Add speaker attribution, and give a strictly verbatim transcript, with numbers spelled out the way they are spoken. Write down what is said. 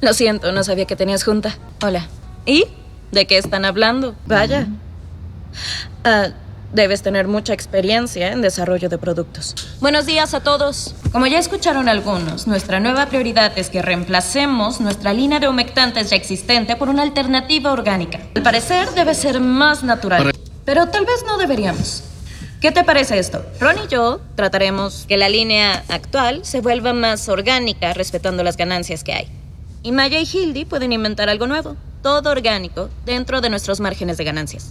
Speaker 1: Lo siento, no sabía que tenías junta. Hola. ¿Y? ¿De qué están hablando? Vaya. Ah, debes tener mucha experiencia en desarrollo de productos. Buenos días a todos. Como ya escucharon algunos, nuestra nueva prioridad es que reemplacemos nuestra línea de humectantes ya existente por una alternativa orgánica. Al parecer debe ser más natural, pero tal vez no deberíamos. ¿Qué te parece esto? Ron y yo trataremos que la línea actual se vuelva más orgánica, respetando las ganancias que hay. Y Maya y Hildy pueden inventar algo nuevo, todo orgánico, dentro de nuestros márgenes de ganancias.